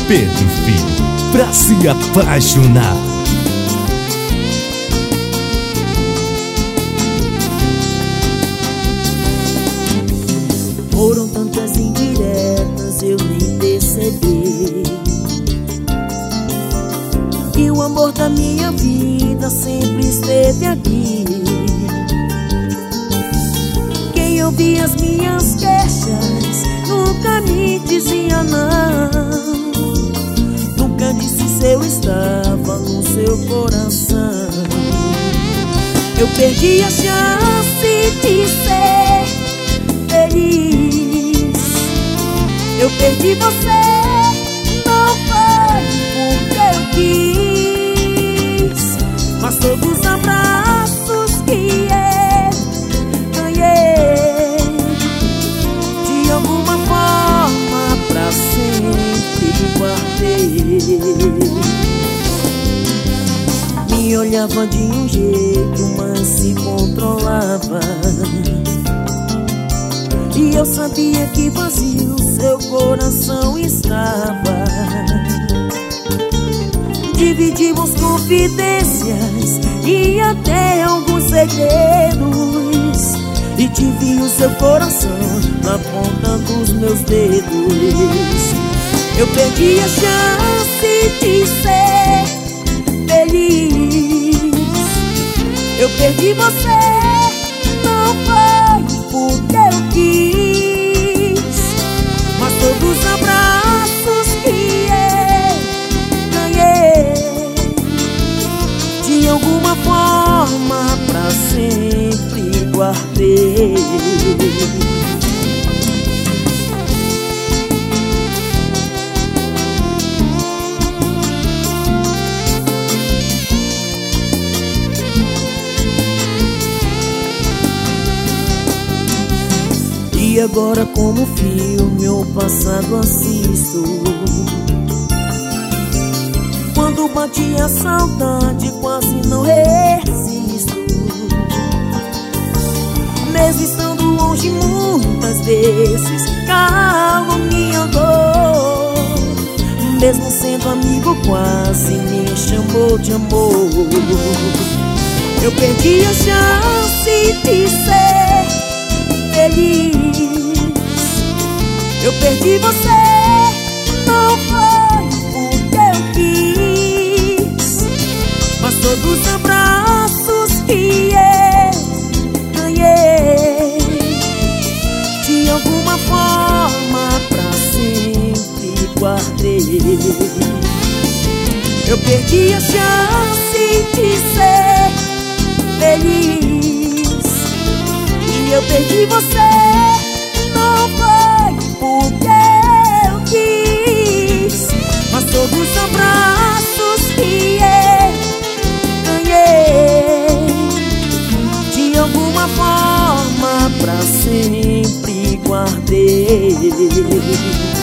Pedro Filho, pra se apaixonar. Foram tantas indiretas, eu nem percebi que o amor da minha vida sempre esteve aqui. Quem ouvia as minhas queixas nunca me dizia não, nunca disse se eu estava no seu coração. Eu perdi a chance de ser feliz. Eu perdi você, não foi porque eu quis, mas todos os abraços que eu ganhei, de alguma forma pra sempre guardei. Me olhava de um jeito, mas se controlava, e eu sabia que vazio seu coração estava. Dividimos confidências e até alguns segredos, e tive o seu coração na ponta dos meus dedos. Eu perdi a chance de ser feliz. Eu perdi você, não foi porque eu quis, mas todos os abraços que eu ganhei, de alguma forma pra sempre guardei. E agora, como filme, o passado assisto. Quando bate a saudade, quase não resisto. Mesmo estando longe muitas vezes, calmo minha dor. Mesmo sendo amigo, quase me chamou de amor. Eu perdi a chance de ser feliz. Eu perdi você, não foi porque eu quis, mas todos os abraços que eu ganhei, de alguma forma pra sempre guardei. Eu perdi a chance de ser feliz, e eu perdi você, não foi porque eu quis, mas todos os abraços que eu ganhei, de alguma forma pra sempre guardei.